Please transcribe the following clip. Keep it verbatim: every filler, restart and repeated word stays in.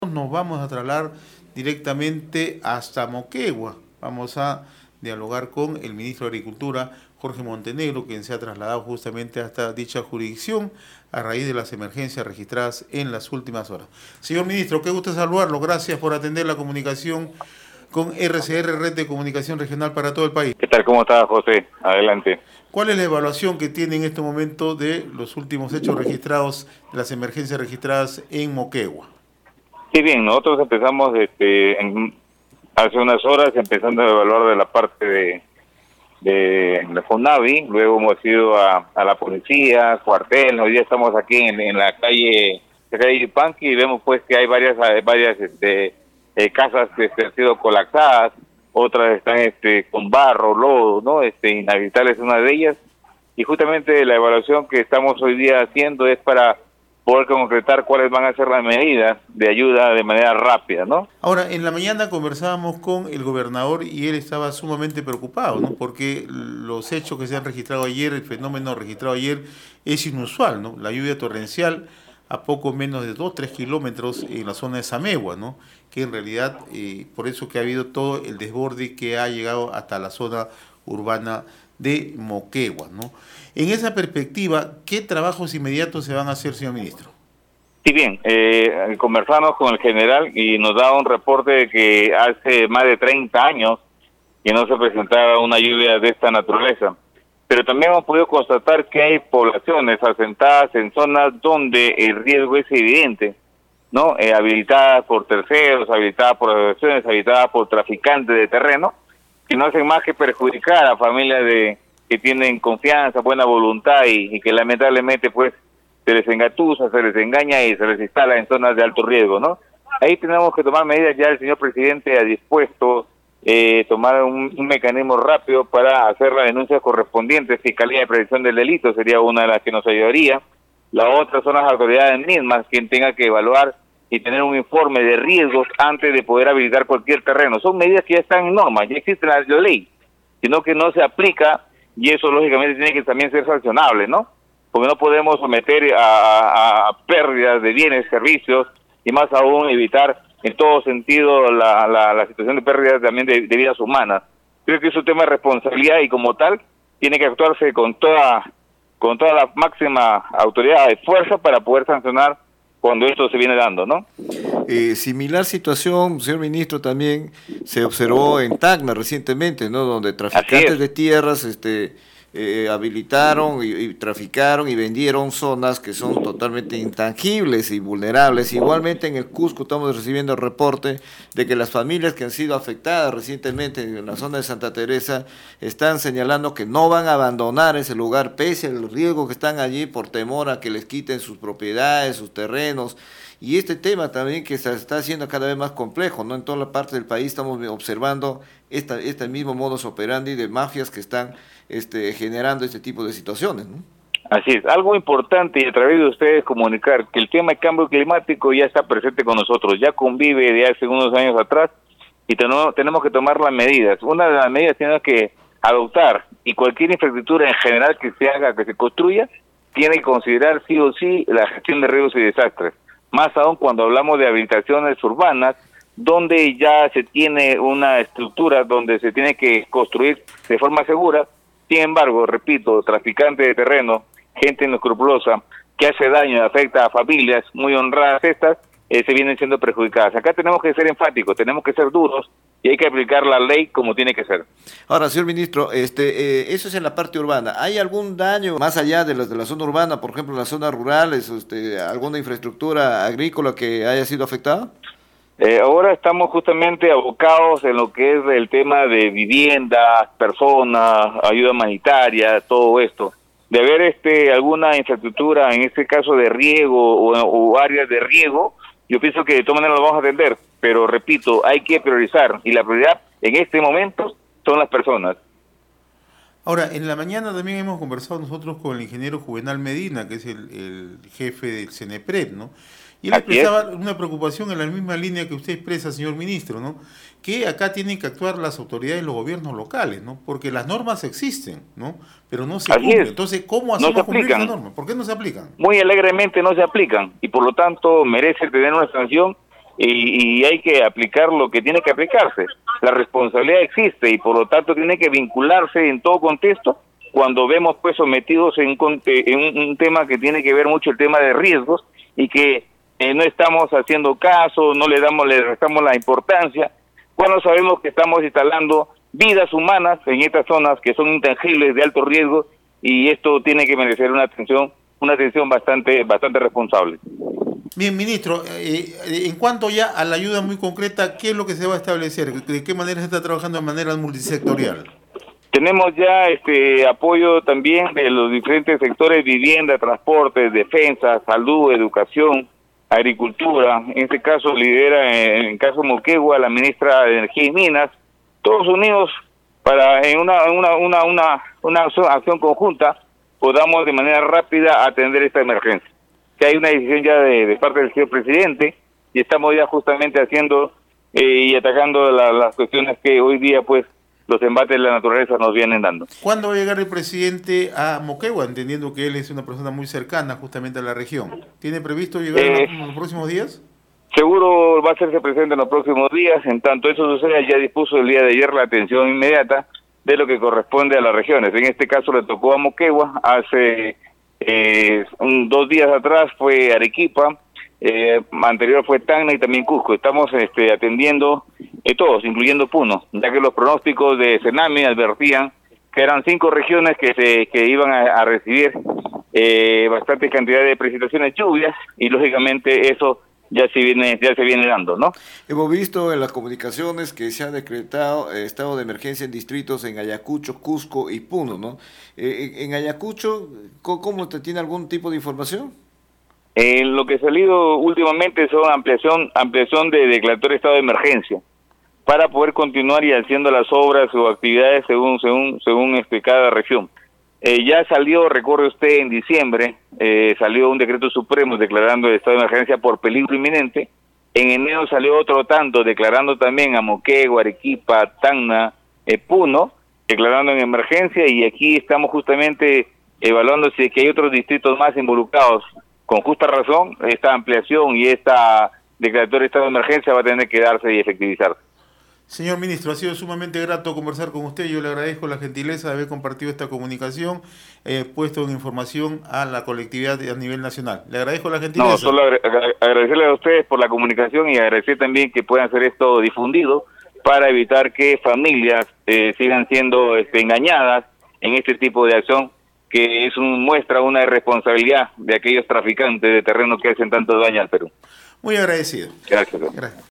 Nos vamos a trasladar directamente hasta Moquegua. Vamos a dialogar con el ministro de Agricultura, Jorge Montenegro, quien se ha trasladado justamente hasta dicha jurisdicción a raíz de las emergencias registradas en las últimas horas. Señor ministro, qué gusto saludarlo. Gracias por atender la comunicación con R C R, Red de Comunicación Regional para todo el país. ¿Qué tal? ¿Cómo está, José? Adelante. ¿Cuál es la evaluación que tiene en este momento de los últimos hechos registrados, de las emergencias registradas en Moquegua? Sí, bien, nosotros empezamos este, en, hace unas horas empezando a evaluar de la parte de, de la FONAVI, luego hemos ido a, a la policía, cuartel, hoy día estamos aquí en, en la calle, la calle Yupanqui y vemos pues que hay varias varias este, eh, casas que este, han sido colapsadas, otras están este, con barro, lodo, ¿no? Este, inhabitables una de ellas, y justamente la evaluación que estamos hoy día haciendo es para poder concretar cuáles van a ser las medidas de ayuda de manera rápida, ¿no? Ahora, en la mañana conversábamos con el gobernador y él estaba sumamente preocupado, ¿no? Porque los hechos que se han registrado ayer, el fenómeno registrado ayer es inusual, ¿no? La lluvia torrencial a poco menos de dos, tres kilómetros en la zona de Samegua, ¿no? Que en realidad, eh, por eso que ha habido todo el desborde que ha llegado hasta la zona urbana de Moquegua, ¿no? En esa perspectiva, ¿qué trabajos inmediatos se van a hacer, señor ministro? Sí, bien, eh, conversamos con el general y nos da un reporte de que hace más de treinta años que no se presentaba una lluvia de esta naturaleza. Pero también hemos podido constatar que hay poblaciones asentadas en zonas donde el riesgo es evidente, ¿no? Eh, habilitadas por terceros, habilitadas por asociaciones, habilitadas por traficantes de terreno, que no hacen más que perjudicar a familias de que tienen confianza, buena voluntad y, y que lamentablemente pues se les engatusa, se les engaña y se les instala en zonas de alto riesgo, ¿no? Ahí tenemos que tomar medidas. Ya el señor presidente ha dispuesto eh, tomar un, un mecanismo rápido para hacer las denuncias correspondientes. Fiscalía de Prevención del Delito sería una de las que nos ayudaría. La otra son las autoridades mismas quien tenga que evaluar y tener un informe de riesgos antes de poder habilitar cualquier terreno. Son medidas que ya están en norma, ya existe la, la ley, sino que no se aplica. Y eso lógicamente tiene que también ser sancionable, ¿no? Porque no podemos someter a, a, a pérdidas de bienes, servicios, y más aún evitar en todo sentido la, la, la situación de pérdidas también de, de vidas humanas. Creo que es un tema de responsabilidad y como tal tiene que actuarse con toda, con toda la máxima autoridad de fuerza para poder sancionar cuando esto se viene dando, ¿no? Eh, similar situación, señor ministro, también se observó en Tacna recientemente, ¿no? Donde traficantes de tierras este, eh, habilitaron y, y traficaron y vendieron zonas que son totalmente intangibles y vulnerables. Igualmente en el Cusco estamos recibiendo el reporte de que las familias que han sido afectadas recientemente en la zona de Santa Teresa están señalando que no van a abandonar ese lugar pese al riesgo que están allí por temor a que les quiten sus propiedades, sus terrenos. Y este tema también que se está haciendo cada vez más complejo, ¿no? En toda la parte del país estamos observando esta, este mismo modus operandi de mafias que están este, generando este tipo de situaciones, ¿no? Así es, algo importante y a través de ustedes comunicar que el tema de cambio climático ya está presente con nosotros, ya convive de hace unos años atrás y tenemos, tenemos que tomar las medidas. Una de las medidas tenemos que adoptar y cualquier infraestructura en general que se haga, que se construya, tiene que considerar sí o sí la gestión de riesgos y desastres. Más aún cuando hablamos de habitaciones urbanas, donde ya se tiene una estructura donde se tiene que construir de forma segura. Sin embargo, repito, traficantes de terreno, gente inescrupulosa, que hace daño, afecta a familias muy honradas estas, eh, se vienen siendo perjudicadas. Acá tenemos que ser enfáticos, tenemos que ser duros y hay que aplicar la ley como tiene que ser. Ahora, señor ministro, este, eh, eso es en la parte urbana. ¿Hay algún daño más allá de, las, de la zona urbana, por ejemplo, en las zonas rurales, este, alguna infraestructura agrícola que haya sido afectada? Eh, ahora estamos justamente abocados en lo que es el tema de viviendas, personas, ayuda humanitaria, todo esto. De haber este, alguna infraestructura, en este caso de riego o, o áreas de riego, yo pienso que de todas maneras lo vamos a atender, pero repito, hay que priorizar y la prioridad en este momento son las personas. Ahora, en la mañana también hemos conversado nosotros con el ingeniero Juvenal Medina, que es el, el jefe del CENEPRED, ¿no? Y él expresaba una preocupación en la misma línea que usted expresa, señor ministro, ¿no? Que acá tienen que actuar las autoridades y los gobiernos locales, ¿no? Porque las normas existen, ¿no? Pero no se cumplen. Entonces, ¿cómo hacemos no cumplir esa norma? ¿Por qué no se aplican? Muy alegremente no se aplican y por lo tanto merece tener una sanción y, y hay que aplicar lo que tiene que aplicarse. La responsabilidad existe y por lo tanto tiene que vincularse en todo contexto cuando vemos pues sometidos en, en un, un tema que tiene que ver mucho el tema de riesgos y que eh, no estamos haciendo caso, no le damos, le restamos la importancia, cuando sabemos que estamos instalando vidas humanas en estas zonas que son intangibles de alto riesgo y esto tiene que merecer una atención, una atención bastante, bastante responsable. Bien, ministro, eh, en cuanto ya a la ayuda muy concreta, ¿qué es lo que se va a establecer? ¿De qué manera se está trabajando de manera multisectorial? Tenemos ya este apoyo también de los diferentes sectores: vivienda, transporte, defensa, salud, educación, agricultura. En este caso lidera, en el caso Moquegua, la ministra de Energía y Minas, todos unidos para en una una una una, una acción conjunta podamos de manera rápida atender esta emergencia. Que hay una decisión ya de, de parte del señor presidente y estamos ya justamente haciendo eh, y atacando la, las cuestiones que hoy día pues los embates de la naturaleza nos vienen dando. ¿Cuándo va a llegar el presidente a Moquegua, entendiendo que él es una persona muy cercana justamente a la región? ¿Tiene previsto llegar eh, en los próximos días? Seguro va a hacerse presente en los próximos días. En tanto eso suceda, ya dispuso el día de ayer la atención inmediata de lo que corresponde a las regiones. En este caso le tocó a Moquegua, hace eh, un, dos días atrás fue Arequipa, eh, anterior fue Tacna y también Cusco. Estamos este, atendiendo eh, todos, incluyendo Puno, ya que los pronósticos de Senami advertían que eran cinco regiones que se que iban a, a recibir eh, bastante cantidad de precipitaciones, lluvias, y lógicamente eso ya se viene ya se viene dando, ¿no? Hemos visto en las comunicaciones que se ha decretado eh, estado de emergencia en distritos en Ayacucho, Cusco y Puno, ¿no? Eh, en Ayacucho, ¿cómo te tiene algún tipo de información? Eh, lo que ha salido últimamente son ampliación ampliación de declaratorio de estado de emergencia para poder continuar y haciendo las obras o actividades según según según este cada región. Eh, ya salió, recuerde usted, en diciembre, eh, salió un decreto supremo declarando el estado de emergencia por peligro inminente. En enero salió otro tanto declarando también a Moquegua, Arequipa, Tacna, eh, Puno, declarando en emergencia, y aquí estamos justamente evaluando si es que hay otros distritos más involucrados. Con justa razón, esta ampliación y esta declaratoria de estado de emergencia va a tener que darse y efectivizarse. Señor ministro, ha sido sumamente grato conversar con usted. Yo le agradezco la gentileza de haber compartido esta comunicación, eh, puesto en información a la colectividad a nivel nacional. Le agradezco la gentileza. No, solo agradecerle a ustedes por la comunicación y agradecer también que puedan hacer esto difundido para evitar que familias eh, sigan siendo este, engañadas en este tipo de acción, que es un, muestra una irresponsabilidad de aquellos traficantes de terreno que hacen tanto daño al Perú. Muy agradecido. Gracias. Gracias.